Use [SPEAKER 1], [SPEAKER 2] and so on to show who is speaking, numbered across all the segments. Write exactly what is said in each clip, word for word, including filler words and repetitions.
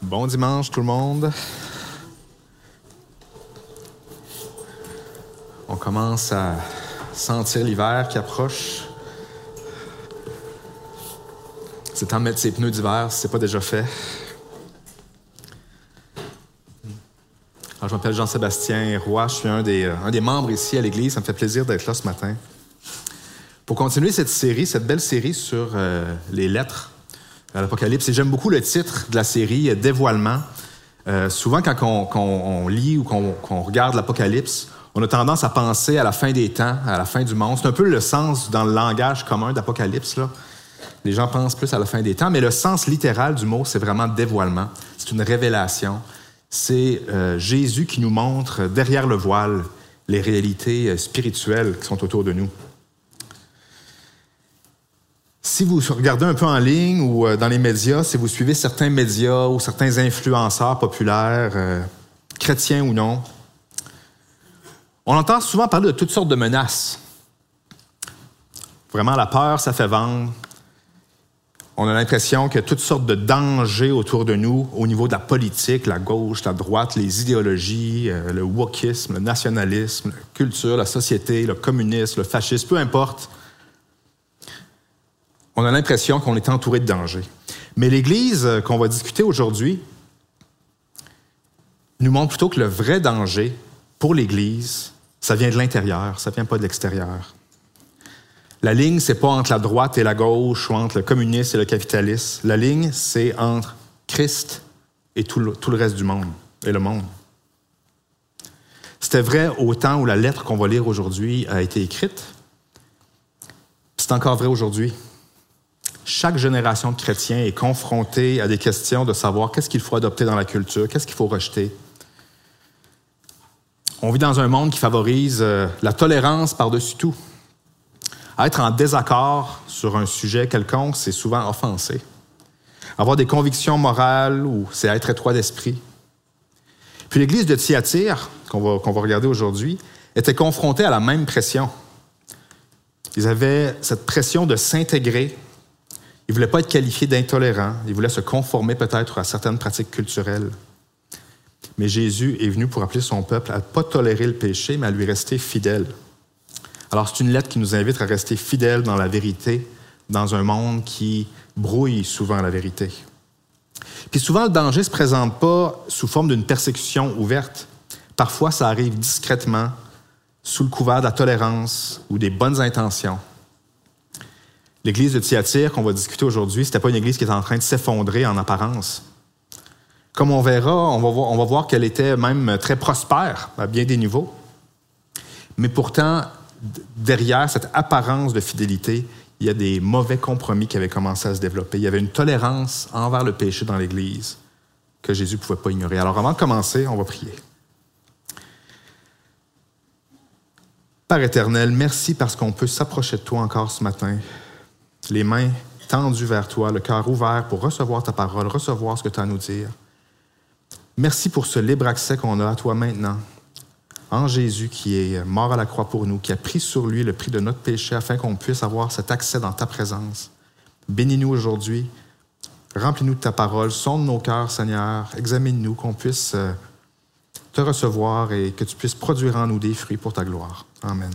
[SPEAKER 1] Bon dimanche tout le monde. On commence à sentir l'hiver qui approche. C'est temps de mettre ses pneus d'hiver si ce n'est pas déjà fait. Alors, je m'appelle Jean-Sébastien Roy, je suis un des, un des membres ici à l'Église. Ça me fait plaisir d'être là ce matin. Pour continuer cette série, cette belle série sur euh, les lettres à l'Apocalypse, et j'aime beaucoup le titre de la série, « Dévoilement ». Euh, souvent, quand on, qu'on, on lit ou qu'on, qu'on regarde l'Apocalypse, on a tendance à penser à la fin des temps, à la fin du monde. C'est un peu le sens dans le langage commun d'Apocalypse, là. Les gens pensent plus à la fin des temps, mais le sens littéral du mot, c'est vraiment « dévoilement ». C'est une révélation. C'est euh, Jésus qui nous montre derrière le voile les réalités spirituelles qui sont autour de nous. Si vous regardez un peu en ligne ou dans les médias, si vous suivez certains médias ou certains influenceurs populaires, euh, chrétiens ou non, on entend souvent parler de toutes sortes de menaces. Vraiment, la peur, ça fait vendre. On a l'impression qu'il y a toutes sortes de dangers autour de nous au niveau de la politique, la gauche, la droite, les idéologies, euh, le wokisme, le nationalisme, la culture, la société, le communisme, le fascisme, peu importe. On a l'impression qu'on est entouré de dangers. Mais l'Église qu'on va discuter aujourd'hui nous montre plutôt que le vrai danger pour l'Église, ça vient de l'intérieur, ça ne vient pas de l'extérieur. La ligne, c'est pas entre la droite et la gauche ou entre le communisme et le capitalisme. La ligne, c'est entre Christ et tout le, tout le reste du monde et le monde. C'était vrai au temps où la lettre qu'on va lire aujourd'hui a été écrite. C'est encore vrai aujourd'hui. Chaque génération de chrétiens est confrontée à des questions de savoir qu'est-ce qu'il faut adopter dans la culture, qu'est-ce qu'il faut rejeter. On vit dans un monde qui favorise euh, la tolérance par-dessus tout. Être en désaccord sur un sujet quelconque, c'est souvent offensé. Avoir des convictions morales, ou c'est être étroit d'esprit. Puis l'Église de Thyatire, qu'on va, qu'on va regarder aujourd'hui, était confrontée à la même pression. Ils avaient cette pression de s'intégrer. Ils ne voulaient pas être qualifiés d'intolérants. Ils voulaient se conformer peut-être à certaines pratiques culturelles. Mais Jésus est venu pour appeler son peuple à ne pas tolérer le péché, mais à lui rester fidèle. Alors, c'est une lettre qui nous invite à rester fidèles dans la vérité, dans un monde qui brouille souvent la vérité. Puis souvent, le danger ne se présente pas sous forme d'une persécution ouverte. Parfois, ça arrive discrètement, sous le couvert de la tolérance ou des bonnes intentions. L'Église de Thyatire qu'on va discuter aujourd'hui, ce n'était pas une église qui était en train de s'effondrer en apparence. Comme on verra, on va voir, on va voir qu'elle était même très prospère à bien des niveaux. Mais pourtant, derrière cette apparence de fidélité, il y a des mauvais compromis qui avaient commencé à se développer. Il y avait une tolérance envers le péché dans l'Église que Jésus ne pouvait pas ignorer. Alors avant de commencer, on va prier. Père éternel, merci parce qu'on peut s'approcher de toi encore ce matin. Les mains tendues vers toi, le cœur ouvert pour recevoir ta parole, recevoir ce que tu as à nous dire. Merci pour ce libre accès qu'on a à toi maintenant, en Jésus qui est mort à la croix pour nous, qui a pris sur lui le prix de notre péché afin qu'on puisse avoir cet accès dans ta présence. Bénis-nous aujourd'hui, remplis-nous de ta parole, sonde nos cœurs, Seigneur, examine-nous, qu'on puisse te recevoir et que tu puisses produire en nous des fruits pour ta gloire. Amen.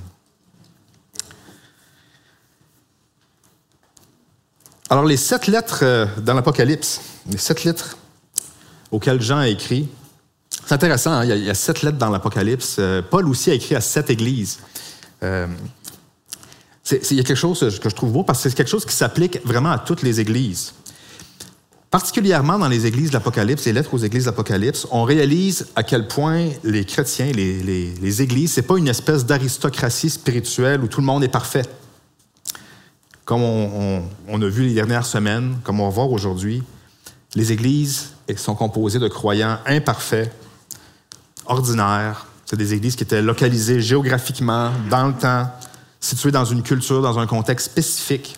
[SPEAKER 1] Alors, les sept lettres dans l'Apocalypse, les sept lettres auxquelles Jean a écrit, c'est intéressant, hein? il, y a, il y a sept lettres dans l'Apocalypse. Euh, Paul aussi a écrit à sept églises. Euh, c'est, c'est, il y a quelque chose que je trouve beau parce que c'est quelque chose qui s'applique vraiment à toutes les églises. Particulièrement dans les églises de l'Apocalypse, les lettres aux églises de l'Apocalypse, on réalise à quel point les chrétiens, les, les, les églises, c'est pas une espèce d'aristocratie spirituelle où tout le monde est parfait. Comme on, on, on a vu les dernières semaines, comme on va voir aujourd'hui, les églises sont composées de croyants imparfaits, ordinaires. C'est des églises qui étaient localisées géographiquement, dans le temps, situées dans une culture, dans un contexte spécifique.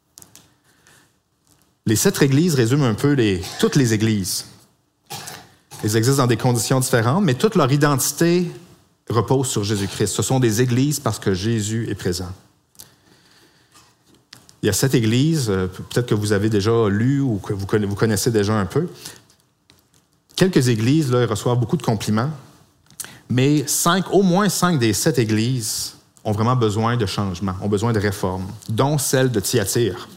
[SPEAKER 1] Les sept églises résument un peu les, toutes les églises. Elles existent dans des conditions différentes, mais toute leur identité repose sur Jésus-Christ. Ce sont des églises parce que Jésus est présent. Il y a cette église, peut-être que vous avez déjà lu ou que vous connaissez déjà un peu. quelques églises là, ils reçoivent beaucoup de compliments, mais cinq, au moins cinq des sept églises ont vraiment besoin de changement, ont besoin de réformes, dont celle de Thyatire.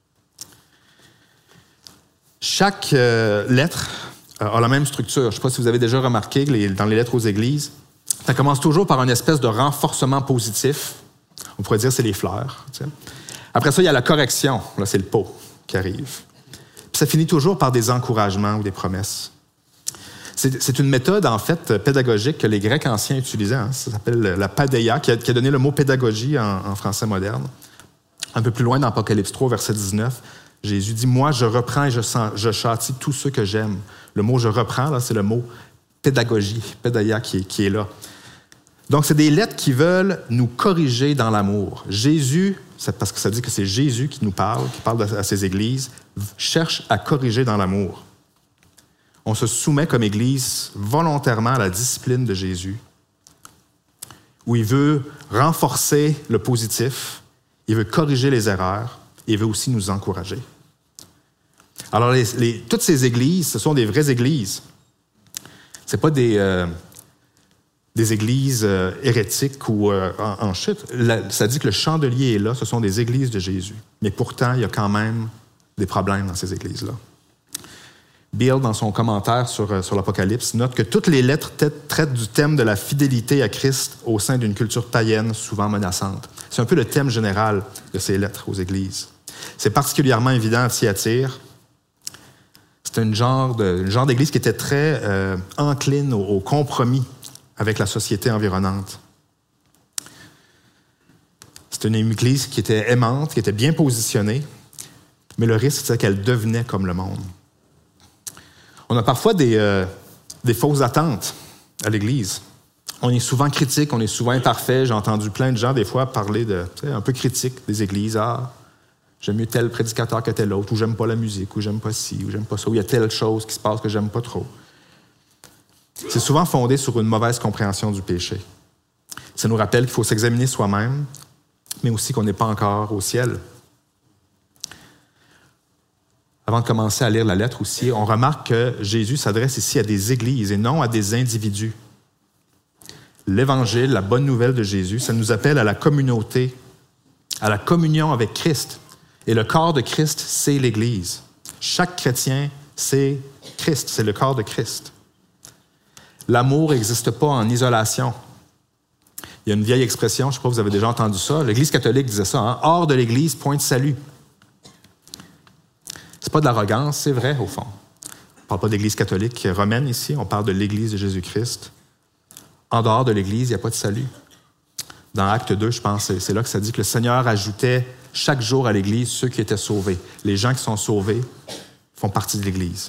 [SPEAKER 1] Chaque euh, lettre euh, a la même structure. Je ne sais pas si vous avez déjà remarqué que les, dans les lettres aux églises, ça commence toujours par une espèce de renforcement positif. On pourrait dire que c'est les fleurs. Tu sais. Après ça, il y a la correction. Là, c'est le pot qui arrive. Puis ça finit toujours par des encouragements ou des promesses. C'est, c'est une méthode, en fait, pédagogique que les Grecs anciens utilisaient. Hein. Ça s'appelle la paideia, qui a, qui a donné le mot pédagogie en, en français moderne. Un peu plus loin, dans Apocalypse trois, verset dix-neuf, Jésus dit « Moi, je reprends et je, sens, je châtie tous ceux que j'aime. » Le mot « je reprends », là, c'est le mot pédagogie, paideia, qui est, qui est là. Donc, c'est des lettres qui veulent nous corriger dans l'amour. Jésus, c'est parce que ça dit que c'est Jésus qui nous parle, qui parle à ses églises, cherche à corriger dans l'amour. On se soumet comme Église volontairement à la discipline de Jésus, où il veut renforcer le positif, il veut corriger les erreurs, et il veut aussi nous encourager. Alors, les, les, toutes ces églises, ce sont des vraies églises. Ce n'est pas des, euh, des églises euh, hérétiques ou euh, en, en chute. La, ça dit que le chandelier est là, ce sont des églises de Jésus. Mais pourtant, il y a quand même des problèmes dans ces églises-là. Bill, dans son commentaire sur, sur l'Apocalypse, note que toutes les lettres traitent du thème de la fidélité à Christ au sein d'une culture païenne souvent menaçante. C'est un peu le thème général de ces lettres aux églises. C'est particulièrement évident à Thyatire. C'est un genre, de, un genre d'église qui était très euh, encline au, au compromis avec la société environnante. C'était une église qui était aimante, qui était bien positionnée, mais le risque, c'est qu'elle devenait comme le monde. On a parfois des, euh, des fausses attentes à l'Église. On est souvent critique, on est souvent imparfait. J'ai entendu plein de gens, des fois, parler de, tu sais, un peu critique des églises. Ah, j'aime mieux tel prédicateur que tel autre, ou j'aime pas la musique, ou j'aime pas ci, ou j'aime pas ça, ou il y a telle chose qui se passe que j'aime pas trop. C'est souvent fondé sur une mauvaise compréhension du péché. Ça nous rappelle qu'il faut s'examiner soi-même, mais aussi qu'on n'est pas encore au ciel. Avant de commencer à lire la lettre aussi, on remarque que Jésus s'adresse ici à des églises et non à des individus. L'Évangile, la bonne nouvelle de Jésus, ça nous appelle à la communauté, à la communion avec Christ. Et le corps de Christ, c'est l'Église. Chaque chrétien, c'est Christ, c'est le corps de Christ. L'amour n'existe pas en isolation. Il y a une vieille expression, je ne sais pas si vous avez déjà entendu ça, l'Église catholique disait ça, hein? Hors de l'Église, point de salut. C'est pas de l'arrogance, c'est vrai, au fond. On ne parle pas d'Église catholique romaine ici, on parle de l'Église de Jésus-Christ. En dehors de l'Église, il n'y a pas de salut. Dans Acte deux, je pense, c'est là que ça dit que le Seigneur ajoutait chaque jour à l'Église ceux qui étaient sauvés. Les gens qui sont sauvés font partie de l'Église.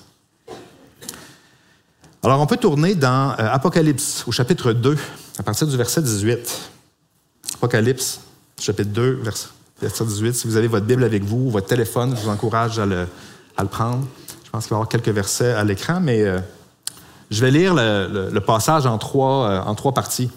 [SPEAKER 1] Alors, on peut tourner dans euh, Apocalypse, au chapitre deux, à partir du verset dix-huit. Apocalypse, chapitre deux, verset dix-huit. Si vous avez votre Bible avec vous, ou votre téléphone, je vous encourage à le, à le prendre. Je pense qu'il va y avoir quelques versets à l'écran, mais euh, je vais lire le, le, le passage en trois, euh, en trois parties.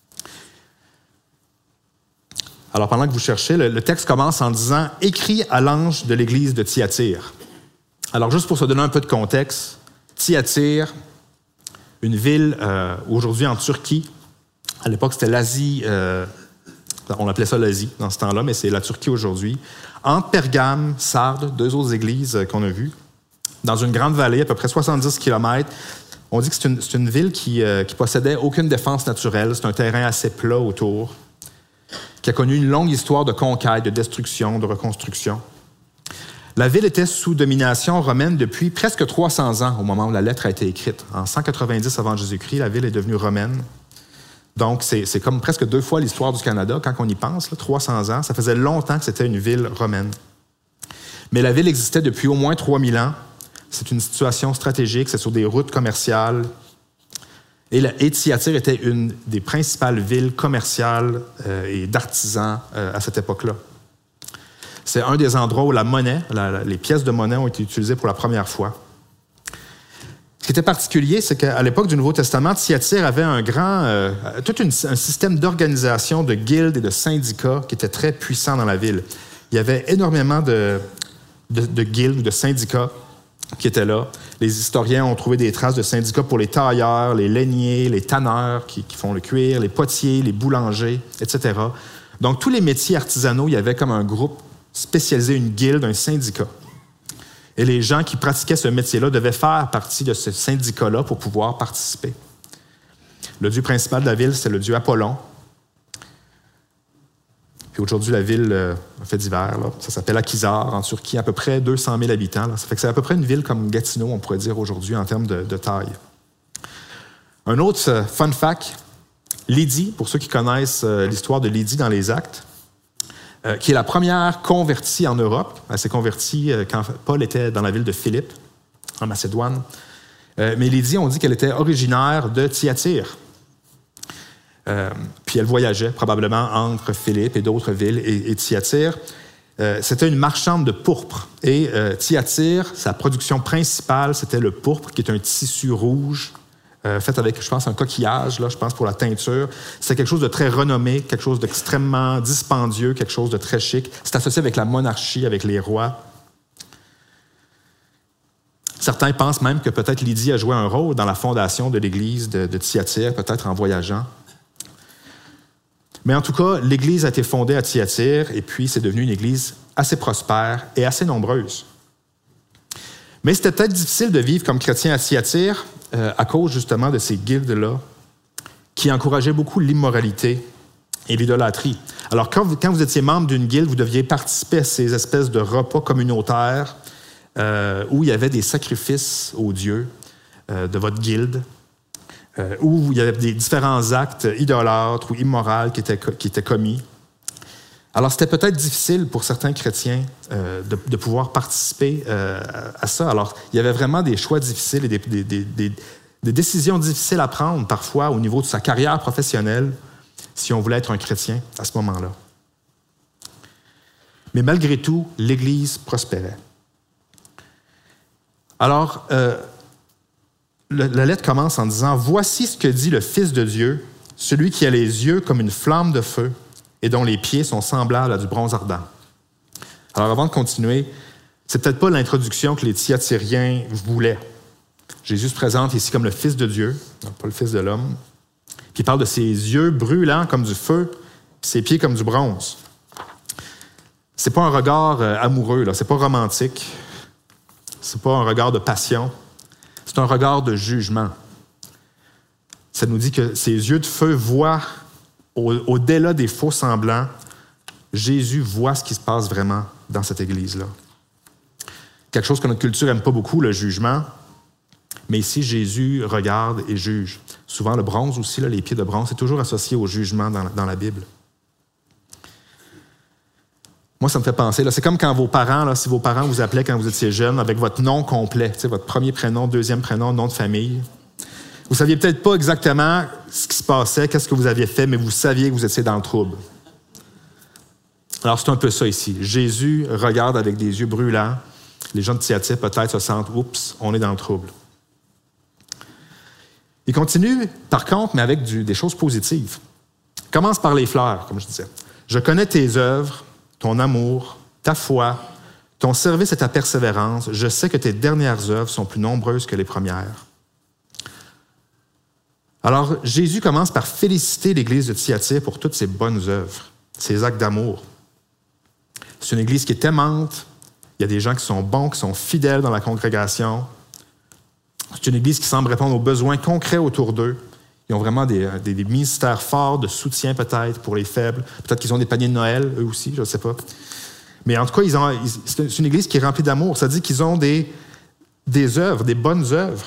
[SPEAKER 1] Alors, pendant que vous cherchez, le, le texte commence en disant « Écrit à l'ange de l'église de Thyatire ». Alors, juste pour se donner un peu de contexte, Thyatire, une ville euh, aujourd'hui en Turquie. À l'époque, c'était l'Asie, euh, on appelait ça l'Asie dans ce temps-là, mais c'est la Turquie aujourd'hui. Entre Pergame, Sardes, deux autres églises euh, qu'on a vues, dans une grande vallée, à peu près soixante-dix kilomètres. On dit que c'est une, c'est une ville qui, euh, qui possédait aucune défense naturelle. C'est un terrain assez plat autour, qui a connu une longue histoire de conquête, de destruction, de reconstruction. La ville était sous domination romaine depuis presque trois cents ans au moment où la lettre a été écrite. En cent quatre-vingt-dix avant Jésus-Christ, la ville est devenue romaine. Donc, c'est, c'est comme presque deux fois l'histoire du Canada, quand on y pense, là, trois cents ans. Ça faisait longtemps que c'était une ville romaine. Mais la ville existait depuis au moins trois mille ans. C'est une situation stratégique, c'est sur des routes commerciales. Et, la, et Thyatire était une des principales villes commerciales euh, et d'artisans euh, à cette époque-là. C'est un des endroits où la monnaie, la, la, les pièces de monnaie ont été utilisées pour la première fois. Ce qui était particulier, c'est qu'à l'époque du Nouveau Testament, Thyatire avait un grand, euh, tout une, un système d'organisation de guildes et de syndicats qui était très puissant dans la ville. Il y avait énormément de, de, de guildes ou de syndicats qui étaient là. Les historiens ont trouvé des traces de syndicats pour les tailleurs, les lainiers, les tanneurs qui, qui font le cuir, les potiers, les boulangers, et cetera. Donc, tous les métiers artisanaux, il y avait comme un groupe spécialisé, une guilde, un syndicat. Et les gens qui pratiquaient ce métier-là devaient faire partie de ce syndicat-là pour pouvoir participer. Le dieu principal de la ville, c'est le dieu Apollon. Puis aujourd'hui, la ville, euh, fait divers, là, ça s'appelle Akhisar, en Turquie, à peu près deux cent mille habitants. Là. Ça fait que c'est à peu près une ville comme Gatineau, on pourrait dire aujourd'hui, en termes de, de taille. Un autre euh, fun fact, Lydie, pour ceux qui connaissent euh, l'histoire de Lydie dans les Actes, euh, qui est la première convertie en Europe. Elle s'est convertie euh, quand Paul était dans la ville de Philippe, en Macédoine. Euh, mais Lydie, on dit qu'elle était originaire de Thyatire. Euh, puis elle voyageait probablement entre Philippe et d'autres villes et, et Thyatire. Euh, c'était une marchande de pourpre. Et euh, Thyatire, sa production principale, c'était le pourpre, qui est un tissu rouge euh, fait avec, je pense, un coquillage, là, je pense, pour la teinture. C'est quelque chose de très renommé, quelque chose d'extrêmement dispendieux, quelque chose de très chic. C'est associé avec la monarchie, avec les rois. Certains pensent même que peut-être Lydie a joué un rôle dans la fondation de l'église de, de Thyatire, peut-être en voyageant. Mais en tout cas, l'Église a été fondée à Thyatire et puis c'est devenu une Église assez prospère et assez nombreuse. Mais c'était peut-être difficile de vivre comme chrétien à Thyatire euh, à cause justement de ces guildes-là qui encourageaient beaucoup l'immoralité et l'idolâtrie. Alors quand vous, quand vous étiez membre d'une guilde, vous deviez participer à ces espèces de repas communautaires euh, où il y avait des sacrifices aux dieux euh, de votre guilde. Euh, où il y avait des différents actes idolâtres ou immoraux qui étaient, qui étaient commis. Alors, c'était peut-être difficile pour certains chrétiens euh, de, de pouvoir participer euh, à ça. Alors, il y avait vraiment des choix difficiles et des, des, des, des, des décisions difficiles à prendre parfois au niveau de sa carrière professionnelle si on voulait être un chrétien à ce moment-là. Mais malgré tout, l'Église prospérait. Alors, euh, la lettre commence en disant « Voici ce que dit le Fils de Dieu, celui qui a les yeux comme une flamme de feu et dont les pieds sont semblables à du bronze ardent. » Alors avant de continuer, c'est peut-être pas l'introduction que les Thyatiriens voulaient. Jésus se présente ici comme le Fils de Dieu, pas le Fils de l'homme, qui parle de ses yeux brûlants comme du feu, et ses pieds comme du bronze. C'est pas un regard amoureux, là, c'est pas romantique, c'est pas un regard de passion. C'est un regard de jugement. Ça nous dit que ces yeux de feu voient, au, au-delà des faux semblants, Jésus voit ce qui se passe vraiment dans cette Église-là. Quelque chose que notre culture n'aime pas beaucoup, le jugement, mais ici, Jésus regarde et juge. Souvent, le bronze aussi, là, les pieds de bronze, c'est toujours associé au jugement dans, dans la Bible. Moi, ça me fait penser, là, c'est comme quand vos parents, là, si vos parents vous appelaient quand vous étiez jeune avec votre nom complet, tu sais, votre premier prénom, deuxième prénom, nom de famille. Vous ne saviez peut-être pas exactement ce qui se passait, qu'est-ce que vous aviez fait, mais vous saviez que vous étiez dans le trouble. Alors, c'est un peu ça ici. Jésus regarde avec des yeux brûlants. Les gens de Thyatire, peut-être, se sentent « Oups, on est dans le trouble ». Il continue, par contre, mais avec du, des choses positives. Il commence par les fleurs, comme je disais. « Je connais tes œuvres, ton amour, ta foi, ton service et ta persévérance. Je sais que tes dernières œuvres sont plus nombreuses que les premières. » Alors, Jésus commence par féliciter l'Église de Thyatire pour toutes ses bonnes œuvres, ses actes d'amour. C'est une Église qui est aimante. Il y a des gens qui sont bons, qui sont fidèles dans la congrégation. C'est une Église qui semble répondre aux besoins concrets autour d'eux. Ils ont vraiment des, des, des ministères forts de soutien peut-être pour les faibles. Peut-être qu'ils ont des paniers de Noël, eux aussi, je ne sais pas. Mais en tout cas, ils ont, c'est une Église qui est remplie d'amour. Ça dit qu'ils ont des, des œuvres, des bonnes œuvres.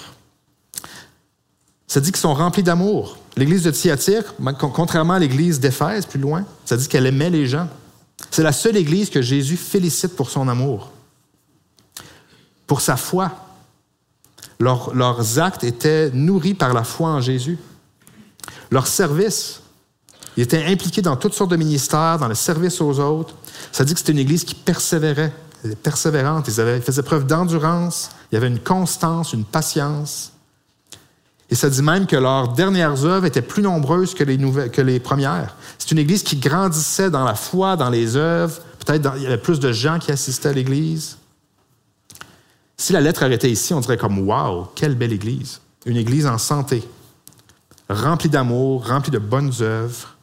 [SPEAKER 1] Ça dit qu'ils sont remplis d'amour. L'Église de Thyatire, contrairement à l'Église d'Éphèse, plus loin, ça dit qu'elle aimait les gens. C'est la seule Église que Jésus félicite pour son amour, pour sa foi. Leur, leurs actes étaient nourris par la foi en Jésus. Leur service, ils étaient impliqués dans toutes sortes de ministères, dans le service aux autres. Ça dit que c'était une Église qui persévérait, persévérante. Ils, avaient, ils faisaient preuve d'endurance, il y avait une constance, une patience. Et ça dit même que leurs dernières œuvres étaient plus nombreuses que les, nouvelles, que les premières. C'est une Église qui grandissait dans la foi, dans les œuvres. Peut-être dans, il y avait plus de gens qui assistaient à l'Église. Si la lettre arrêtait ici, on dirait comme « Wow, quelle belle Église! » Une Église en santé, remplie d'amour, remplie de bonnes œuvres.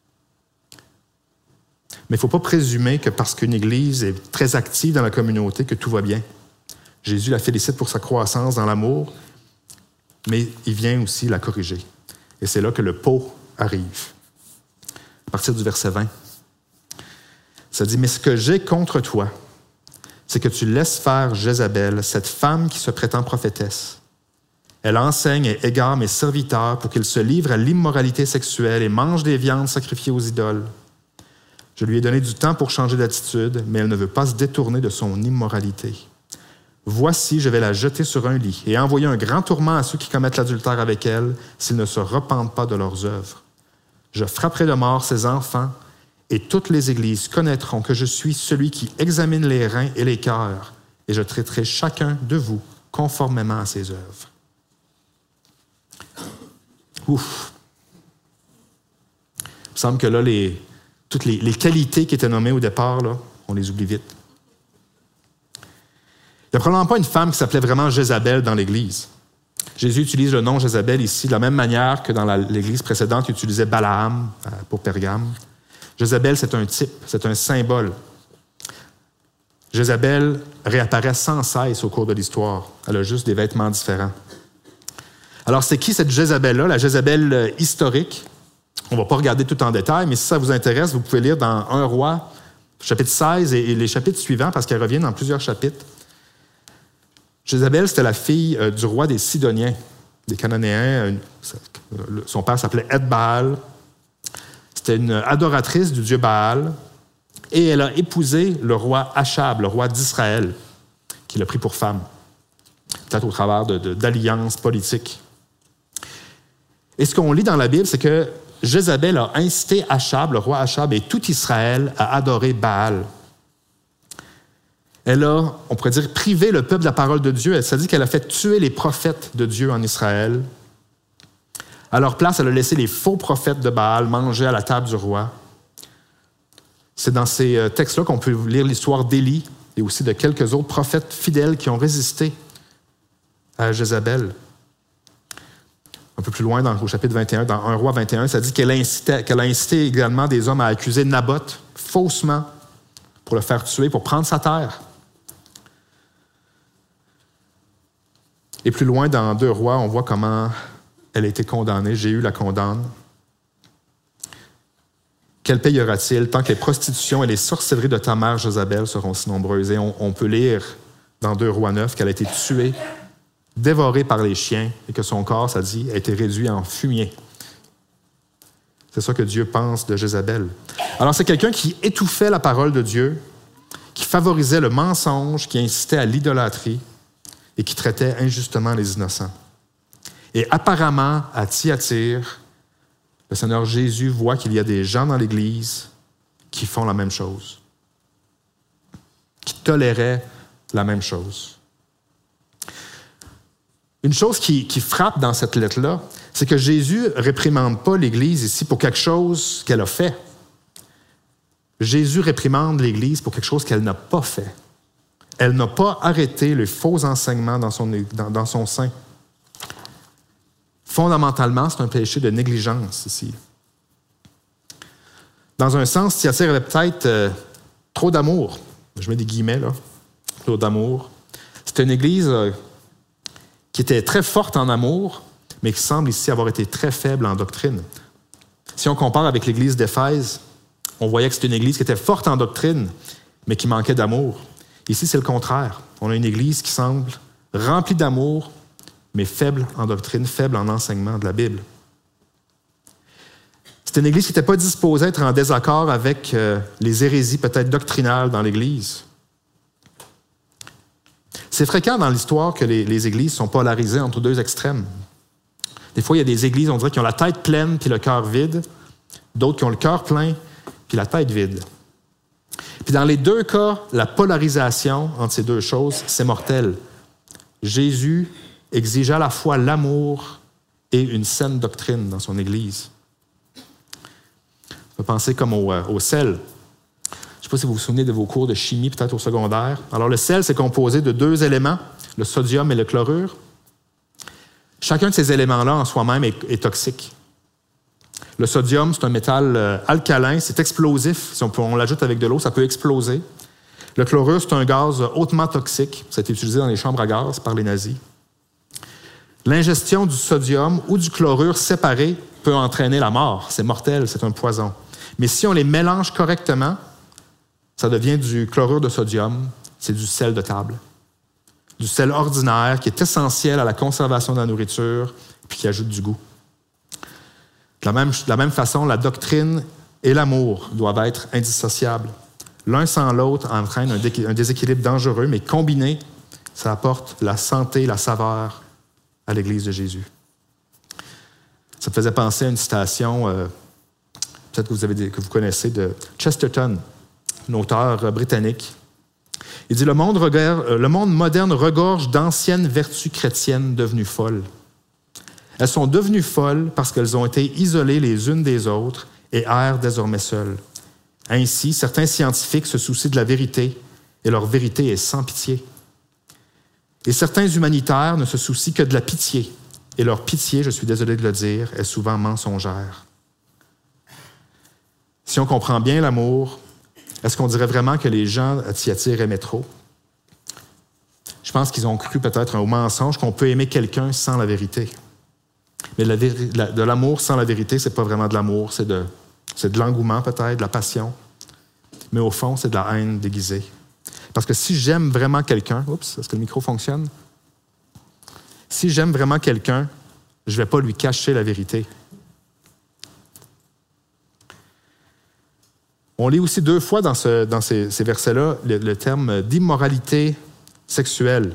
[SPEAKER 1] Mais il ne faut pas présumer que parce qu'une Église est très active dans la communauté, que tout va bien. Jésus la félicite pour sa croissance dans l'amour, mais il vient aussi la corriger. Et c'est là que le pot arrive. À partir du verset vingt. Ça dit « Mais ce que j'ai contre toi, c'est que tu laisses faire Jézabel, cette femme qui se prétend prophétesse. Elle enseigne et égare mes serviteurs pour qu'ils se livrent à l'immoralité sexuelle et mangent des viandes sacrifiées aux idoles. Je lui ai donné du temps pour changer d'attitude, mais elle ne veut pas se détourner de son immoralité. Voici, je vais la jeter sur un lit et envoyer un grand tourment à ceux qui commettent l'adultère avec elle s'ils ne se repentent pas de leurs œuvres. Je frapperai de mort ses enfants, et toutes les églises connaîtront que je suis celui qui examine les reins et les cœurs, et je traiterai chacun de vous conformément à ses œuvres. » Ouf! Il me semble que là, les, toutes les, les qualités qui étaient nommées au départ, là, on les oublie vite. Il n'y a probablement pas une femme qui s'appelait vraiment Jézabel dans l'Église. Jésus utilise le nom Jézabel ici de la même manière que dans la, l'Église précédente, il utilisait Balaam pour Pergame. Jézabel, c'est un type, c'est un symbole. Jézabel réapparaît sans cesse au cours de l'histoire. Elle a juste des vêtements différents. Alors, c'est qui cette Jézabel-là, la Jézabel historique? On ne va pas regarder tout en détail, mais si ça vous intéresse, vous pouvez lire dans un roi, chapitre seize, et les chapitres suivants, parce qu'elle revient dans plusieurs chapitres. Jézabel, c'était la fille du roi des Sidoniens, des Cananéens. Son père s'appelait Ed-Baal. C'était une adoratrice du dieu Baal, et elle a épousé le roi Achab, le roi d'Israël, qui l'a pris pour femme, peut-être au travers de, de, d'alliances politiques. Et ce qu'on lit dans la Bible, c'est que Jézabel a incité Achab, le roi Achab, et tout Israël à adorer Baal. Elle a, on pourrait dire, privé le peuple de la parole de Dieu. Ça dit qu'elle a fait tuer les prophètes de Dieu en Israël. À leur place, elle a laissé les faux prophètes de Baal manger à la table du roi. C'est dans ces textes-là qu'on peut lire l'histoire d'Élie et aussi de quelques autres prophètes fidèles qui ont résisté à Jézabel. Un peu plus loin, dans, au chapitre vingt et un, dans un roi vingt et un, ça dit qu'elle a, incité, qu'elle a incité également des hommes à accuser Naboth faussement pour le faire tuer, pour prendre sa terre. Et plus loin, dans deux rois, on voit comment elle a été condamnée. Jéhu la condamne. Quel payera-t-il tant que les prostitutions et les sorcelleries de ta mère Jézabel seront si nombreuses? Et on, on peut lire dans deux rois neuf qu'elle a été tuée, dévorée par les chiens, et que son corps, ça dit, a été réduit en fumier. C'est ça que Dieu pense de Jézabel. Alors, c'est quelqu'un qui étouffait la parole de Dieu, qui favorisait le mensonge, qui incitait à l'idolâtrie et qui traitait injustement les innocents. Et apparemment, à Thyatire, le Seigneur Jésus voit qu'il y a des gens dans l'Église qui font la même chose, qui toléraient la même chose. Une chose qui, qui frappe dans cette lettre-là, c'est que Jésus ne réprimande pas l'Église ici pour quelque chose qu'elle a fait. Jésus réprimande l'Église pour quelque chose qu'elle n'a pas fait. Elle n'a pas arrêté les faux enseignements dans son, dans, dans son sein. Fondamentalement, c'est un péché de négligence ici. Dans un sens, Thyatire avait peut-être euh, trop d'amour. Je mets des guillemets, là. Trop d'amour. C'était une église euh, qui était très forte en amour, mais qui semble ici avoir été très faible en doctrine. Si on compare avec l'église d'Éphèse, on voyait que c'était une église qui était forte en doctrine, mais qui manquait d'amour. Ici, c'est le contraire. On a une église qui semble remplie d'amour, mais faible en doctrine, faible en enseignement de la Bible. C'était une église qui n'était pas disposée à être en désaccord avec euh, les hérésies peut-être doctrinales dans l'église. C'est fréquent dans l'histoire que les, les églises sont polarisées entre deux extrêmes. Des fois, il y a des églises, on dirait, qui ont la tête pleine puis le cœur vide, d'autres qui ont le cœur plein puis la tête vide. Puis dans les deux cas, la polarisation entre ces deux choses, c'est mortel. Jésus exigeait à la fois l'amour et une saine doctrine dans son Église. On peut penser comme au, au sel. Je ne sais pas si vous vous souvenez de vos cours de chimie, peut-être au secondaire. Alors, le sel, c'est composé de deux éléments, le sodium et le chlorure. Chacun de ces éléments-là, en soi-même, est, est toxique. Le sodium, c'est un métal euh, alcalin, c'est explosif. Si on, peut, on l'ajoute avec de l'eau, ça peut exploser. Le chlorure, c'est un gaz hautement toxique. Ça a été utilisé dans les chambres à gaz par les nazis. L'ingestion du sodium ou du chlorure séparés peut entraîner la mort. C'est mortel, c'est un poison. Mais si on les mélange correctement, ça devient du chlorure de sodium, c'est du sel de table. Du sel ordinaire qui est essentiel à la conservation de la nourriture puis qui ajoute du goût. De la même, de la même façon, la doctrine et l'amour doivent être indissociables. L'un sans l'autre entraîne un, dé- un déséquilibre dangereux, mais combiné, ça apporte la santé, la saveur à l'Église de Jésus. Ça me faisait penser à une citation, euh, peut-être que vous, avez des, que vous connaissez, de Chesterton, un auteur britannique. Il dit « Le monde, regorge, le monde moderne regorge d'anciennes vertus chrétiennes devenues folles. Elles sont devenues folles parce qu'elles ont été isolées les unes des autres et errent désormais seules. Ainsi, certains scientifiques se soucient de la vérité et leur vérité est sans pitié. Et certains humanitaires ne se soucient que de la pitié et leur pitié, je suis désolé de le dire, est souvent mensongère. » Si on comprend bien l'amour, est-ce qu'on dirait vraiment que les gens à Thyatire aimaient trop? Je pense qu'ils ont cru peut-être au mensonge qu'on peut aimer quelqu'un sans la vérité. Mais la véri- la, de l'amour sans la vérité, c'est pas vraiment de l'amour, c'est de, c'est de l'engouement peut-être, de la passion. Mais au fond, c'est de la haine déguisée. Parce que si j'aime vraiment quelqu'un, oups, est-ce que le micro fonctionne? Si j'aime vraiment quelqu'un, je ne vais pas lui cacher la vérité. On lit aussi deux fois dans, ce, dans ces, ces versets-là le, le terme d'immoralité sexuelle.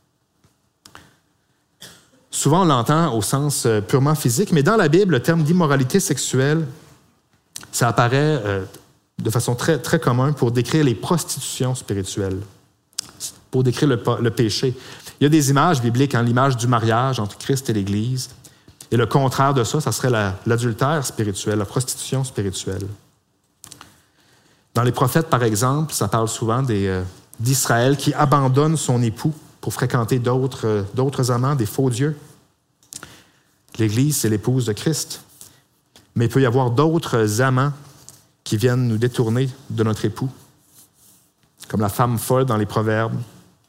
[SPEAKER 1] Souvent, on l'entend au sens purement physique, mais dans la Bible, le terme d'immoralité sexuelle, ça apparaît euh, de façon très, très commune pour décrire les prostitutions spirituelles, pour décrire le, le péché. Il y a des images bibliques, hein, l'image du mariage entre Christ et l'Église, et le contraire de ça, ça serait la, l'adultère spirituel, la prostitution spirituelle. Dans les prophètes, par exemple, ça parle souvent des, euh, d'Israël qui abandonne son époux pour fréquenter d'autres, euh, d'autres amants, des faux dieux. L'Église, c'est l'épouse de Christ. Mais il peut y avoir d'autres amants qui viennent nous détourner de notre époux, comme la femme folle dans les Proverbes,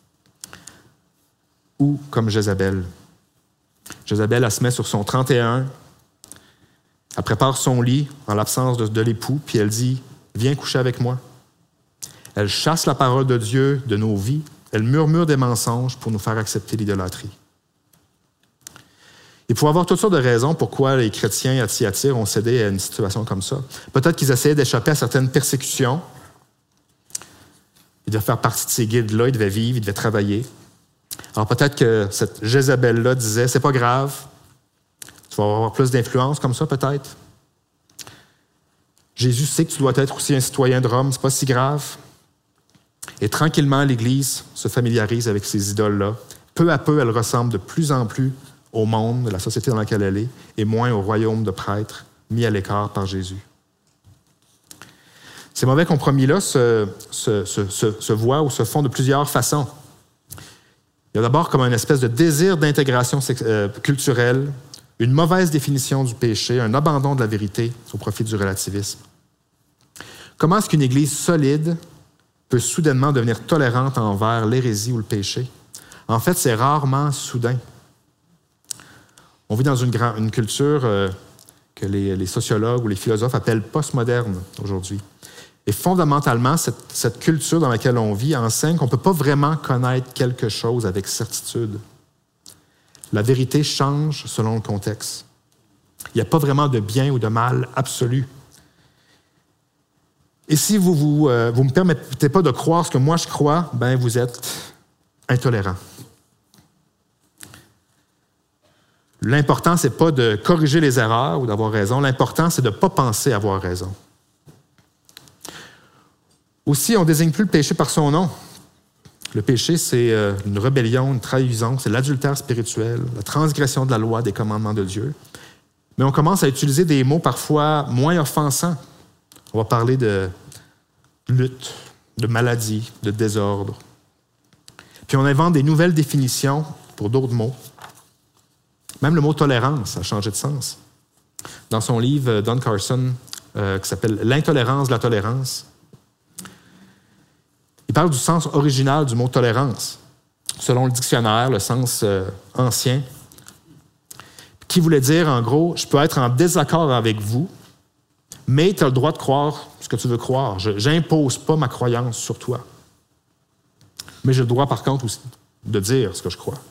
[SPEAKER 1] ou comme Jézabel. Jézabel, elle se met sur son trente et un, elle prépare son lit en l'absence de, de l'époux, puis elle dit « Viens coucher avec moi ». Elle chasse la parole de Dieu de nos vies, elle murmure des mensonges pour nous faire accepter l'idolâtrie. Il faut avoir toutes sortes de raisons pourquoi les chrétiens à Thyatire ont cédé à une situation comme ça. Peut-être qu'ils essayaient d'échapper à certaines persécutions. Ils devaient faire partie de ces guildes-là, ils devaient vivre, ils devaient travailler. Alors peut-être que cette Jézabel-là disait « C'est pas grave, tu vas avoir plus d'influence comme ça peut-être. Jésus sait que tu dois être aussi un citoyen de Rome, c'est pas si grave. » Et tranquillement, l'Église se familiarise avec ces idoles-là. Peu à peu, elle ressemble de plus en plus au monde, la société dans laquelle elle est, et moins au royaume de prêtres mis à l'écart par Jésus. Ces mauvais compromis-là se, se, se, se, se voient ou se font de plusieurs façons. Il y a d'abord comme une espèce de désir d'intégration euh, culturelle, une mauvaise définition du péché, un abandon de la vérité au profit du relativisme. Comment est-ce qu'une Église solide peut soudainement devenir tolérante envers l'hérésie ou le péché? En fait, c'est rarement soudain. On vit dans une, grand, une culture euh, que les, les sociologues ou les philosophes appellent postmoderne aujourd'hui. Et fondamentalement, cette, cette culture dans laquelle on vit enseigne qu'on ne peut pas vraiment connaître quelque chose avec certitude. La vérité change selon le contexte. Il n'y a pas vraiment de bien ou de mal absolu. Et si vous ne vous, euh, vous me permettez pas de croire ce que moi je crois, ben vous êtes intolérant. L'important, ce n'est pas de corriger les erreurs ou d'avoir raison. L'important, c'est de ne pas penser avoir raison. Aussi, on ne désigne plus le péché par son nom. Le péché, c'est une rébellion, une trahison, c'est l'adultère spirituel, la transgression de la loi, des commandements de Dieu. Mais on commence à utiliser des mots parfois moins offensants. On va parler de lutte, de maladie, de désordre. Puis on invente des nouvelles définitions pour d'autres mots. Même le mot tolérance a changé de sens. Dans son livre, Don Carson, euh, qui s'appelle « L'intolérance de la tolérance », il parle du sens original du mot « tolérance ». Selon le dictionnaire, le sens euh, ancien, qui voulait dire, en gros, je peux être en désaccord avec vous, mais tu as le droit de croire ce que tu veux croire. Je n'impose pas ma croyance sur toi. Mais j'ai le droit, par contre, aussi de dire ce que je crois.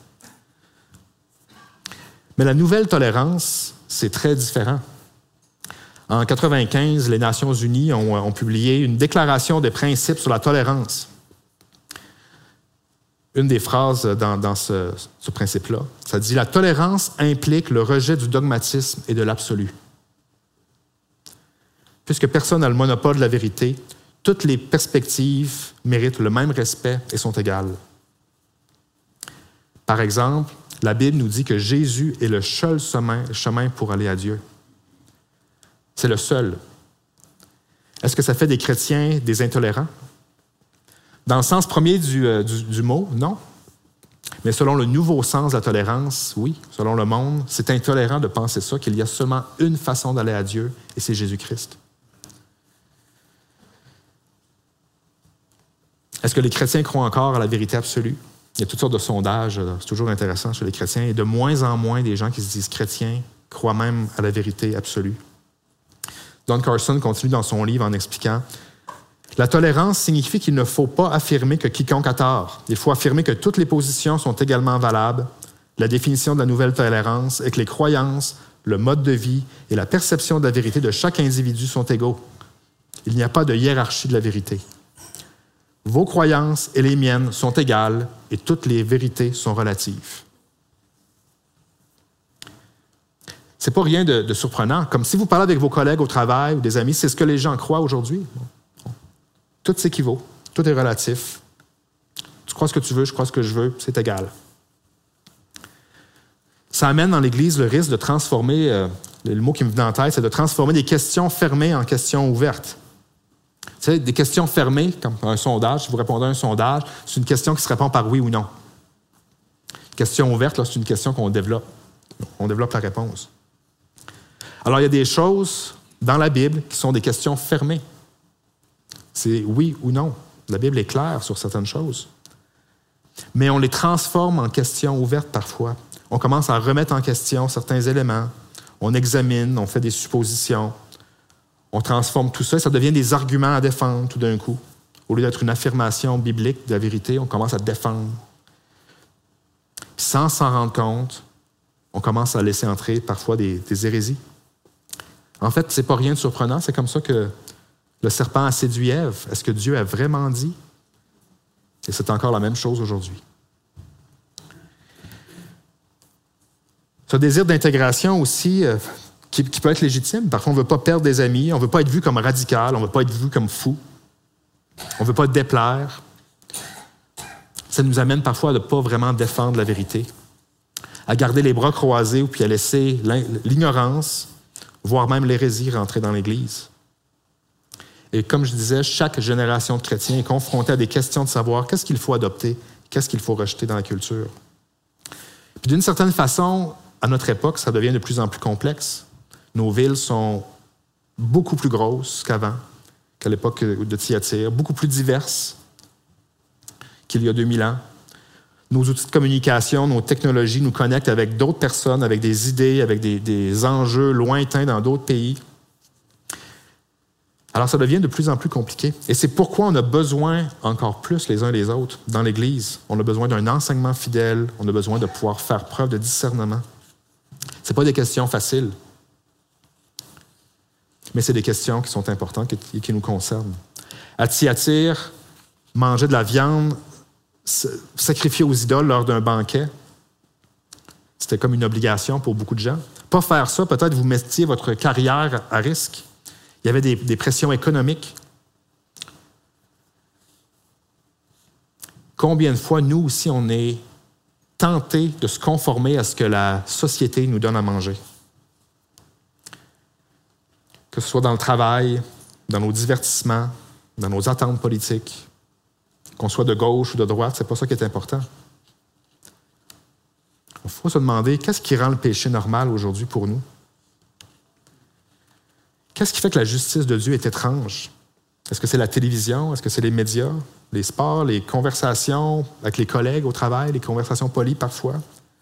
[SPEAKER 1] Mais la nouvelle tolérance, c'est très différent. En mille neuf cent quatre-vingt-quinze, les Nations unies ont, ont publié une déclaration des principes sur la tolérance. Une des phrases dans, dans ce, ce principe-là, ça dit « La tolérance implique le rejet du dogmatisme et de l'absolu. » Puisque personne n'a le monopole de la vérité, toutes les perspectives méritent le même respect et sont égales. Par exemple, la Bible nous dit que Jésus est le seul chemin pour aller à Dieu. C'est le seul. Est-ce que ça fait des chrétiens des intolérants? Dans le sens premier du, euh, du, du mot, non. Mais selon le nouveau sens de la tolérance, oui. Selon le monde, c'est intolérant de penser ça, qu'il y a seulement une façon d'aller à Dieu, et c'est Jésus-Christ. Est-ce que les chrétiens croient encore à la vérité absolue? Il y a toutes sortes de sondages, c'est toujours intéressant chez les chrétiens, et de moins en moins des gens qui se disent chrétiens croient même à la vérité absolue. Don Carson continue dans son livre en expliquant « La tolérance signifie qu'il ne faut pas affirmer que quiconque a tort. Il faut affirmer que toutes les positions sont également valables. La définition de la nouvelle tolérance est que les croyances, le mode de vie et la perception de la vérité de chaque individu sont égaux. Il n'y a pas de hiérarchie de la vérité. Vos croyances et les miennes sont égales et toutes les vérités sont relatives. » C'est pas rien de, de surprenant. Comme si vous parlez avec vos collègues au travail ou des amis, c'est ce que les gens croient aujourd'hui. Tout s'équivaut, tout est relatif. Tu crois ce que tu veux, je crois ce que je veux, c'est égal. Ça amène dans l'Église le risque de transformer, euh, le mot qui me vient en tête, c'est de transformer des questions fermées en questions ouvertes. Tu sais, des questions fermées, comme un sondage, si vous répondez à un sondage, c'est une question qui se répond par oui ou non. Question ouverte, là, c'est une question qu'on développe. On développe la réponse. Alors, il y a des choses dans la Bible qui sont des questions fermées. C'est oui ou non. La Bible est claire sur certaines choses. Mais on les transforme en questions ouvertes parfois. On commence à remettre en question certains éléments. On examine, on fait des suppositions. On transforme tout ça et ça devient des arguments à défendre tout d'un coup. Au lieu d'être une affirmation biblique de la vérité, on commence à défendre. Puis sans s'en rendre compte, on commence à laisser entrer parfois des, des hérésies. En fait, c'est pas rien de surprenant. C'est comme ça que le serpent a séduit Ève. Est-ce que Dieu a vraiment dit? Et c'est encore la même chose aujourd'hui. Ce désir d'intégration aussi, euh, qui, qui peut être légitime. Parfois, on ne veut pas perdre des amis, on ne veut pas être vu comme radical, on ne veut pas être vu comme fou, on ne veut pas déplaire. Ça nous amène parfois à ne pas vraiment défendre la vérité, à garder les bras croisés ou puis à laisser l'ignorance, voire même l'hérésie rentrer dans l'Église. Et comme je disais, chaque génération de chrétiens est confrontée à des questions de savoir qu'est-ce qu'il faut adopter, qu'est-ce qu'il faut rejeter dans la culture. Puis d'une certaine façon, à notre époque, ça devient de plus en plus complexe. Nos villes sont beaucoup plus grosses qu'avant, qu'à l'époque de Thyatire, beaucoup plus diverses qu'il y a deux mille ans. Nos outils de communication, nos technologies nous connectent avec d'autres personnes, avec des idées, avec des, des enjeux lointains dans d'autres pays. Alors, ça devient de plus en plus compliqué. Et c'est pourquoi on a besoin encore plus les uns les autres dans l'Église. On a besoin d'un enseignement fidèle. On a besoin de pouvoir faire preuve de discernement. Ce n'est pas des questions faciles, mais c'est des questions qui sont importantes et qui nous concernent. À Thyatire, manger de la viande sacrifiée aux idoles lors d'un banquet, c'était comme une obligation pour beaucoup de gens. Pas faire ça, peut-être vous mettiez votre carrière à risque. Il y avait des, des pressions économiques. Combien de fois, nous aussi, on est tentés de se conformer à ce que la société nous donne à manger? Que ce soit dans le travail, dans nos divertissements, dans nos attentes politiques. Qu'on soit de gauche ou de droite, c'est pas ça qui est important. Il faut se demander, qu'est-ce qui rend le péché normal aujourd'hui pour nous? Qu'est-ce qui fait que la justice de Dieu est étrange? Est-ce que c'est la télévision? Est-ce que c'est les médias? Les sports? Les conversations avec les collègues au travail? Les conversations polies parfois?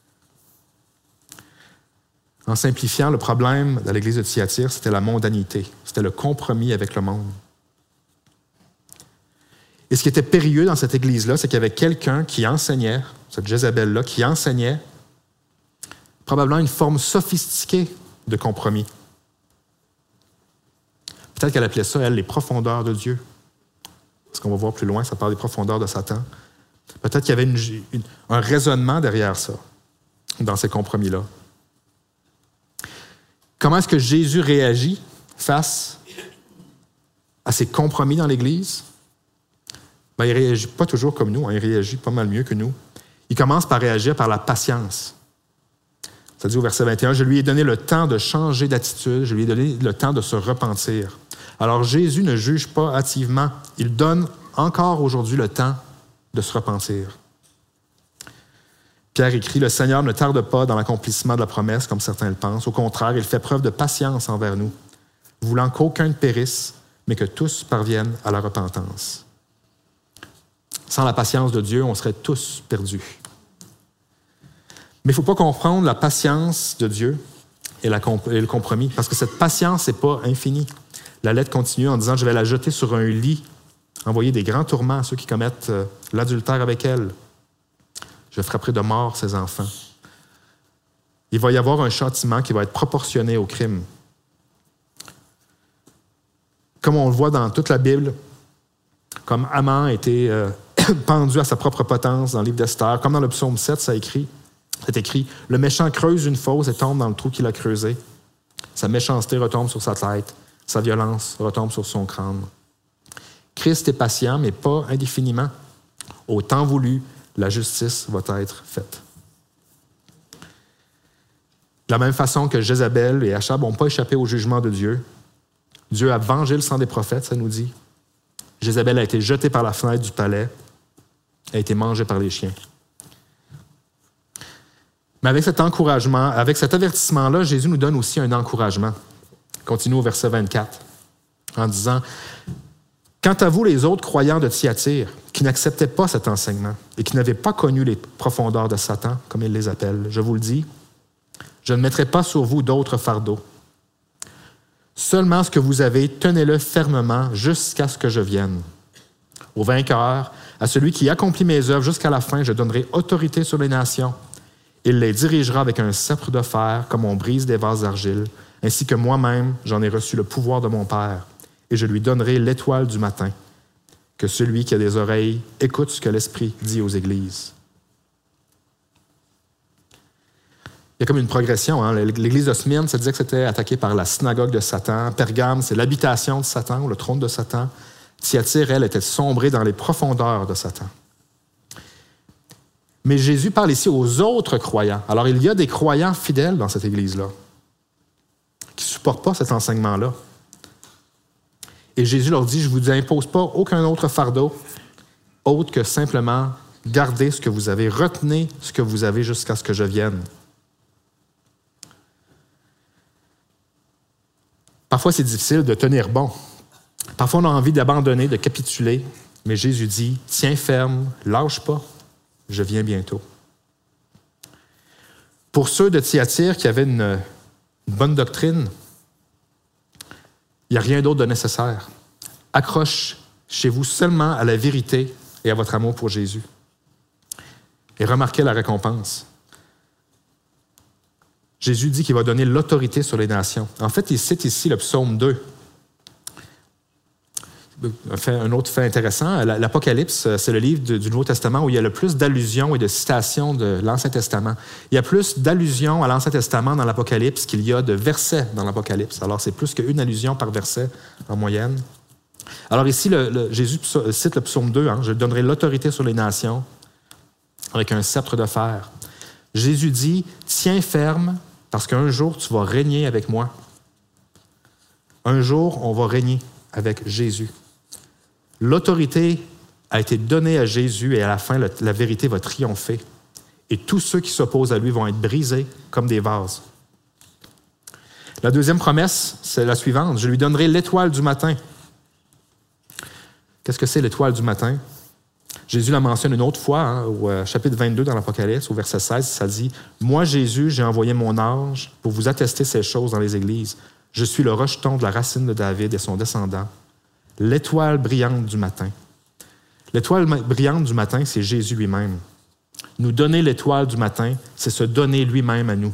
[SPEAKER 1] En simplifiant, le problème de l'Église de Thyatire, c'était la mondanité. C'était le compromis avec le monde. Et ce qui était périlleux dans cette Église-là, c'est qu'il y avait quelqu'un qui enseignait, cette Jézabel-là, qui enseignait probablement une forme sophistiquée de compromis. Peut-être qu'elle appelait ça, elle, les profondeurs de Dieu. Parce qu'on va voir plus loin, ça parle des profondeurs de Satan. Peut-être qu'il y avait une, une, un raisonnement derrière ça, dans ces compromis-là. Comment est-ce que Jésus réagit face à ces compromis dans l'Église? Ben, il ne réagit pas toujours comme nous, hein, il réagit pas mal mieux que nous. Il commence par réagir par la patience. Ça dit au verset vingt et un, « Je lui ai donné le temps de changer d'attitude, je lui ai donné le temps de se repentir. » Alors Jésus ne juge pas hâtivement, il donne encore aujourd'hui le temps de se repentir. Pierre écrit, « Le Seigneur ne tarde pas dans l'accomplissement de la promesse, comme certains le pensent. Au contraire, il fait preuve de patience envers nous, voulant qu'aucun ne périsse, mais que tous parviennent à la repentance. » Sans la patience de Dieu, on serait tous perdus. Mais il ne faut pas confondre la patience de Dieu et, la comp- et le compromis, parce que cette patience n'est pas infinie. La lettre continue en disant « Je vais la jeter sur un lit, envoyer des grands tourments à ceux qui commettent euh, l'adultère avec elle. Je frapperai de mort ses enfants. » Il va y avoir un châtiment qui va être proportionné au crime. Comme on le voit dans toute la Bible, comme Haman a été euh, pendu à sa propre potence dans le livre d'Esther, comme dans le psaume sept, ça écrit, c'est écrit « Le méchant creuse une fosse et tombe dans le trou qu'il a creusé. Sa méchanceté retombe sur sa tête, sa violence retombe sur son crâne. » Christ est patient, mais pas indéfiniment. Au temps voulu, la justice va être faite. De la même façon que Jézabel et Achab n'ont pas échappé au jugement de Dieu, Dieu a vengé le sang des prophètes, ça nous dit. Jézabel a été jetée par la fenêtre du palais, a été mangée par les chiens. Mais avec cet encouragement, avec cet avertissement-là, Jésus nous donne aussi un encouragement. Continue au verset vingt-quatre, en disant « Quant à vous, les autres croyants de Thyatire, qui n'acceptaient pas cet enseignement et qui n'avaient pas connu les profondeurs de Satan, comme il les appelle, je vous le dis, je ne mettrai pas sur vous d'autres fardeaux. Seulement ce que vous avez, tenez-le fermement jusqu'à ce que je vienne. Au vainqueur, à celui qui accomplit mes œuvres jusqu'à la fin, je donnerai autorité sur les nations. Il les dirigera avec un sceptre de fer, comme on brise des vases d'argile, ainsi que moi-même, j'en ai reçu le pouvoir de mon Père, et je lui donnerai l'étoile du matin. Que celui qui a des oreilles écoute ce que l'Esprit dit aux églises. » Il y a comme une progression. Hein? L'église de Smyrne, ça disait que c'était attaqué par la synagogue de Satan. Pergame, c'est l'habitation de Satan, ou le trône de Satan. Thyatire, elle, était sombrée dans les profondeurs de Satan. Mais Jésus parle ici aux autres croyants. Alors, il y a des croyants fidèles dans cette église-là qui ne supportent pas cet enseignement-là. Et Jésus leur dit, je ne vous impose pas aucun autre fardeau, autre que simplement garder ce que vous avez, retenez ce que vous avez jusqu'à ce que je vienne. Parfois, c'est difficile de tenir bon. Parfois, on a envie d'abandonner, de capituler, mais Jésus dit, tiens ferme, lâche pas, je viens bientôt. Pour ceux de Thyatire qui avaient une, une bonne doctrine, il n'y a rien d'autre de nécessaire. Accrochez-vous seulement à la vérité et à votre amour pour Jésus. Et remarquez la récompense. Jésus dit qu'il va donner l'autorité sur les nations. En fait, il cite ici le psaume deux. Un autre fait intéressant, l'Apocalypse, c'est le livre du Nouveau Testament où il y a le plus d'allusions et de citations de l'Ancien Testament. Il y a plus d'allusions à l'Ancien Testament dans l'Apocalypse qu'il y a de versets dans l'Apocalypse. Alors, c'est plus qu'une allusion par verset en moyenne. Alors ici, le, le, Jésus cite le psaume deux, hein, « Je donnerai l'autorité sur les nations avec un sceptre de fer. » Jésus dit, « Tiens ferme, parce qu'un jour, tu vas régner avec moi. Un jour, on va régner avec Jésus. » L'autorité a été donnée à Jésus et à la fin, la vérité va triompher. Et tous ceux qui s'opposent à lui vont être brisés comme des vases. La deuxième promesse, c'est la suivante. Je lui donnerai l'étoile du matin. Qu'est-ce que c'est l'étoile du matin? Jésus la mentionne une autre fois, hein, au euh, chapitre vingt-deux dans l'Apocalypse, au verset seize, ça dit « Moi, Jésus, j'ai envoyé mon ange pour vous attester ces choses dans les églises. Je suis le rejeton de la racine de David et son descendant, l'étoile brillante du matin. » L'étoile brillante du matin, c'est Jésus lui-même. Nous donner l'étoile du matin, c'est se donner lui-même à nous.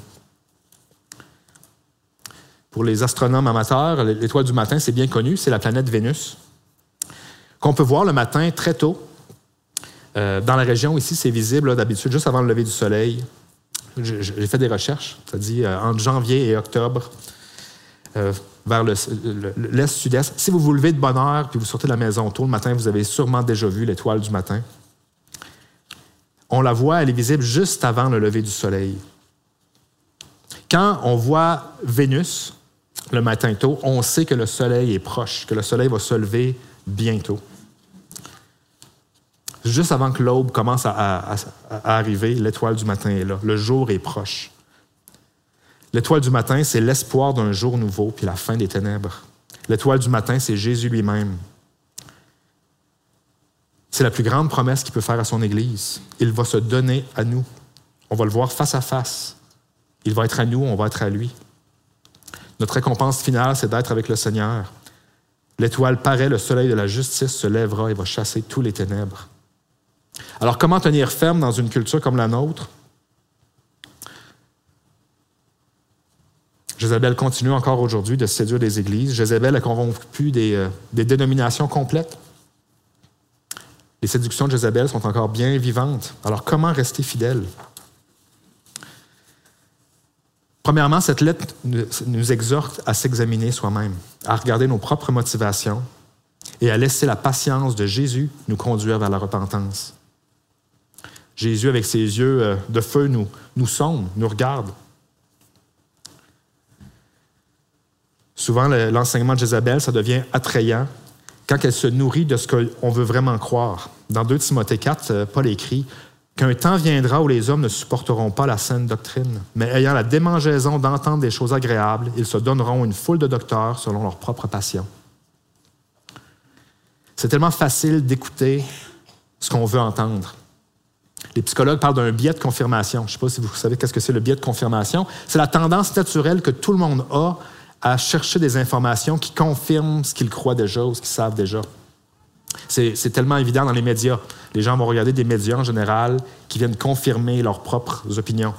[SPEAKER 1] Pour les astronomes amateurs, l'étoile du matin, c'est bien connu, c'est la planète Vénus, qu'on peut voir le matin très tôt. Euh, dans la région, ici, c'est visible là, d'habitude juste avant le lever du soleil. J'ai fait des recherches, ça dit euh, entre janvier et octobre, euh, vers le, le, l'est-sud-est. Si vous vous levez de bonne heure puis vous sortez de la maison tôt le matin, vous avez sûrement déjà vu l'étoile du matin. On la voit, elle est visible juste avant le lever du soleil. Quand on voit Vénus le matin tôt, on sait que le soleil est proche, que le soleil va se lever bientôt. Juste avant que l'aube commence à, à, à arriver, l'étoile du matin est là. Le jour est proche. L'étoile du matin, c'est l'espoir d'un jour nouveau puis la fin des ténèbres. L'étoile du matin, c'est Jésus lui-même. C'est la plus grande promesse qu'il peut faire à son Église. Il va se donner à nous. On va le voir face à face. Il va être à nous, on va être à lui. Notre récompense finale, c'est d'être avec le Seigneur. L'étoile paraît, le soleil de la justice se lèvera et va chasser tous les ténèbres. Alors, comment tenir ferme dans une culture comme la nôtre? Jézabel continue encore aujourd'hui de séduire des églises. Jézabel a corrompu des, euh, des dénominations complètes. Les séductions de Jézabel sont encore bien vivantes. Alors, comment rester fidèle? Premièrement, cette lettre nous exhorte à s'examiner soi-même, à regarder nos propres motivations et à laisser la patience de Jésus nous conduire vers la repentance. Jésus, avec ses yeux de feu, nous, nous sonde, nous regarde. Souvent, l'enseignement de Jézabel, ça devient attrayant quand elle se nourrit de ce qu'on veut vraiment croire. Dans deux Timothée quatre, Paul écrit « Qu'un temps viendra où les hommes ne supporteront pas la saine doctrine, mais ayant la démangeaison d'entendre des choses agréables, ils se donneront une foule de docteurs selon leur propre passion. » C'est tellement facile d'écouter ce qu'on veut entendre. Les psychologues parlent d'un biais de confirmation. Je ne sais pas si vous savez qu'est-ce que c'est le biais de confirmation. C'est la tendance naturelle que tout le monde a à chercher des informations qui confirment ce qu'ils croient déjà ou ce qu'ils savent déjà. C'est, c'est tellement évident dans les médias. Les gens vont regarder des médias en général qui viennent confirmer leurs propres opinions.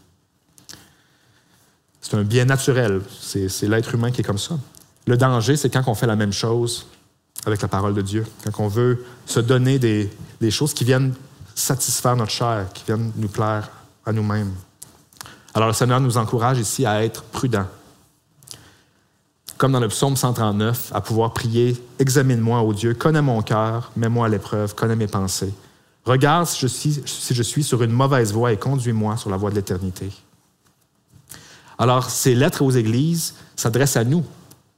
[SPEAKER 1] C'est un biais naturel. C'est, c'est l'être humain qui est comme ça. Le danger, c'est quand on fait la même chose avec la parole de Dieu. Quand on veut se donner des, des choses qui viennent satisfaire notre chair, qui viennent nous plaire à nous-mêmes. Alors le Seigneur nous encourage ici à être prudents. Comme dans le psaume cent trente-neuf, à pouvoir prier « Examine-moi, ô Dieu, connais mon cœur, mets-moi à l'épreuve, connais mes pensées. Regarde si je suis, si je suis sur une mauvaise voie et conduis-moi sur la voie de l'éternité. » Alors, ces lettres aux églises s'adressent à nous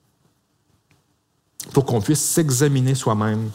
[SPEAKER 1] pour qu'on puisse s'examiner soi-même.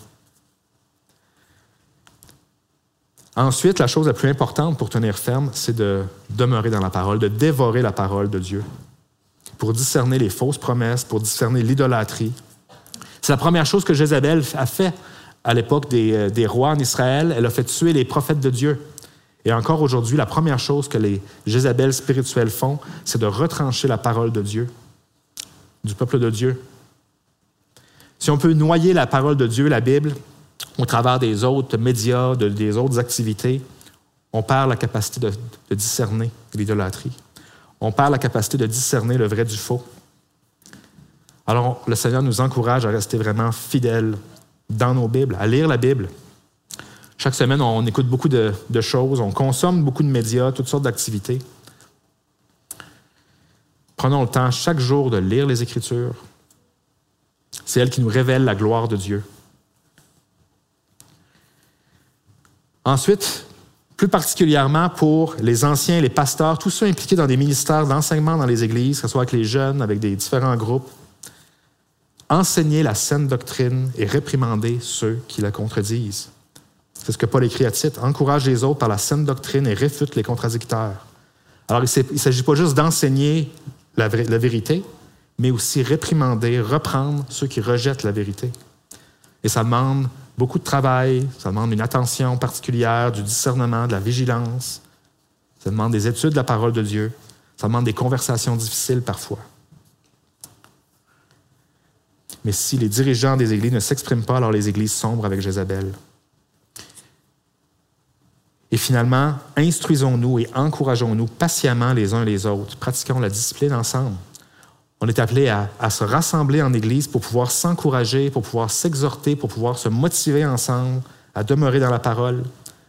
[SPEAKER 1] Ensuite, la chose la plus importante pour tenir ferme, c'est de demeurer dans la parole, de dévorer la parole de Dieu, pour discerner les fausses promesses, pour discerner l'idolâtrie. C'est la première chose que Jézabel a fait à l'époque des, des rois en Israël. Elle a fait tuer les prophètes de Dieu. Et encore aujourd'hui, la première chose que les Jézabels spirituels font, c'est de retrancher la parole de Dieu, du peuple de Dieu. Si on peut noyer la parole de Dieu, la Bible, au travers des autres médias, de, des autres activités, on perd la capacité de, de discerner l'idolâtrie. On perd la capacité de discerner le vrai du faux. Alors, le Seigneur nous encourage à rester vraiment fidèles dans nos Bibles, à lire la Bible. Chaque semaine, on écoute beaucoup de, de choses, on consomme beaucoup de médias, toutes sortes d'activités. Prenons le temps chaque jour de lire les Écritures. C'est elles qui nous révèlent la gloire de Dieu. Ensuite, plus particulièrement pour les anciens, les pasteurs, tous ceux impliqués dans des ministères d'enseignement dans les églises, que ce soit avec les jeunes, avec des différents groupes, Enseignez la saine doctrine et réprimandez ceux qui la contredisent. C'est ce que Paul écrit à Tite. Encourage les autres par la saine doctrine et réfute les contradicteurs. Alors, il ne s'agit pas juste d'enseigner la, la vérité, mais aussi réprimander, reprendre ceux qui rejettent la vérité. Et ça demande beaucoup de travail, ça demande une attention particulière, du discernement, de la vigilance. Ça demande des études de la parole de Dieu. Ça demande des conversations difficiles parfois. Mais si les dirigeants des églises ne s'expriment pas, alors les églises sombrent avec Jézabel. Et finalement, instruisons-nous et encourageons-nous patiemment les uns les autres. Pratiquons la discipline ensemble. On est appelé à, à se rassembler en Église pour pouvoir s'encourager, pour pouvoir s'exhorter, pour pouvoir se motiver ensemble, à demeurer dans la parole.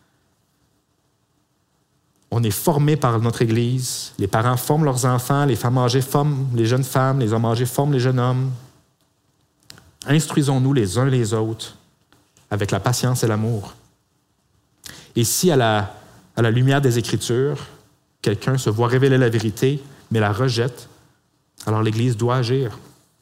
[SPEAKER 1] On est formé par notre Église. Les parents forment leurs enfants, les femmes âgées forment les jeunes femmes, les hommes âgés forment les jeunes hommes. Instruisons-nous les uns les autres avec la patience et l'amour. Et si à la, à la lumière des Écritures, quelqu'un se voit révéler la vérité, mais la rejette, alors l'Église doit agir.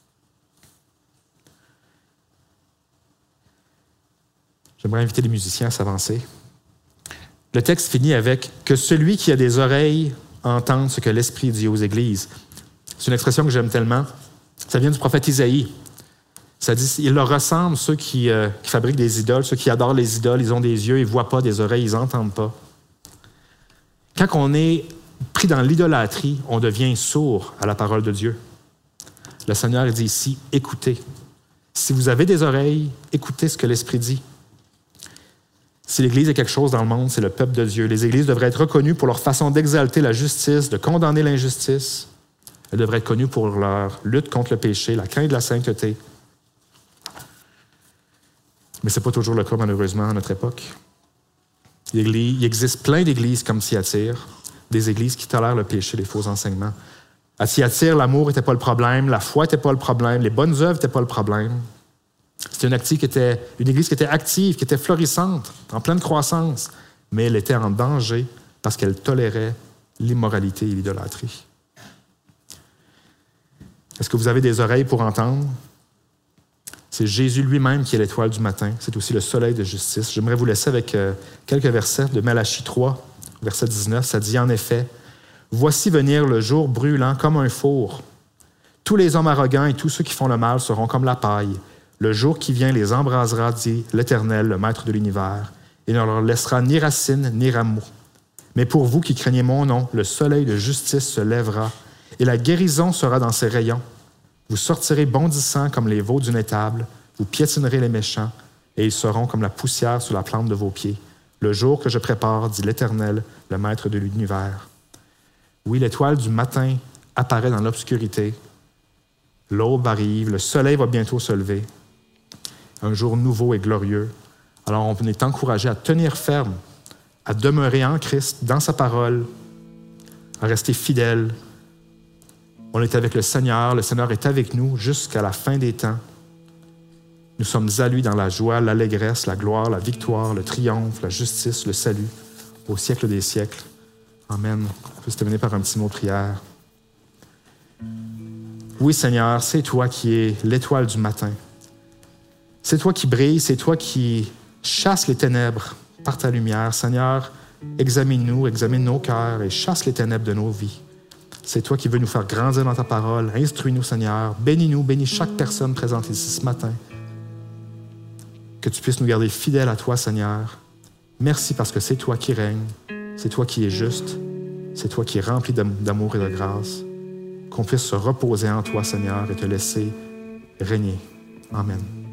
[SPEAKER 1] J'aimerais inviter les musiciens à s'avancer. Le texte finit avec « Que celui qui a des oreilles entende ce que l'Esprit dit aux Églises ». C'est une expression que j'aime tellement. Ça vient du prophète Isaïe. Ça dit, il leur ressemble, ceux qui, euh, qui fabriquent des idoles, ceux qui adorent les idoles, ils ont des yeux, ils ne voient pas, des oreilles, ils n'entendent pas. Quand on est pris dans l'idolâtrie, on devient sourd à la parole de Dieu. Le Seigneur dit ici, écoutez. Si vous avez des oreilles, écoutez ce que l'Esprit dit. Si l'Église est quelque chose dans le monde, c'est le peuple de Dieu. Les Églises devraient être reconnues pour leur façon d'exalter la justice, de condamner l'injustice. Elles devraient être connues pour leur lutte contre le péché, la crainte de la sainteté. Mais ce n'est pas toujours le cas, malheureusement, à notre époque. Il existe plein d'églises comme Thyatire, des églises qui tolèrent le péché, les faux enseignements. À Thyatire, l'amour n'était pas le problème, la foi n'était pas le problème, les bonnes œuvres n'étaient pas le problème. C'était une, active qui était, une église qui était active, qui était florissante, en pleine croissance, mais elle était en danger parce qu'elle tolérait l'immoralité et l'idolâtrie. Est-ce que vous avez des oreilles pour entendre? C'est Jésus lui-même qui est l'étoile du matin. C'est aussi le soleil de justice. J'aimerais vous laisser avec euh, quelques versets de Malachie trois, verset dix-neuf. Ça dit en effet, « Voici venir le jour brûlant comme un four. Tous les hommes arrogants et tous ceux qui font le mal seront comme la paille. Le jour qui vient les embrasera, dit l'Éternel, le Maître de l'univers, et ne leur laissera ni racine ni rameau. Mais pour vous qui craignez mon nom, le soleil de justice se lèvera, et la guérison sera dans ses rayons. Vous sortirez bondissant comme les veaux d'une étable, vous piétinerez les méchants, et ils seront comme la poussière sous la plante de vos pieds. Le jour que je prépare, dit l'Éternel, le Maître de l'univers. » Oui, l'étoile du matin apparaît dans l'obscurité. L'aube arrive, le soleil va bientôt se lever. Un jour nouveau et glorieux. Alors on est encouragé à tenir ferme, à demeurer en Christ, dans sa parole, à rester fidèle. On est avec le Seigneur, le Seigneur est avec nous jusqu'à la fin des temps. Nous sommes à lui dans la joie, l'allégresse, la gloire, la victoire, le triomphe, la justice, le salut, au siècle des siècles. Amen. On peut se terminer par un petit mot de prière. Oui, Seigneur, c'est toi qui es l'étoile du matin. C'est toi qui brilles, c'est toi qui chasses les ténèbres par ta lumière. Seigneur, examine-nous, examine nos cœurs et chasse les ténèbres de nos vies. C'est toi qui veux nous faire grandir dans ta parole. Instruis-nous, Seigneur. Bénis-nous, bénis chaque personne présente ici ce matin. Que tu puisses nous garder fidèles à toi, Seigneur. Merci parce que c'est toi qui règnes. C'est toi qui es juste. C'est toi qui es rempli d'amour et de grâce. Qu'on puisse se reposer en toi, Seigneur, et te laisser régner. Amen.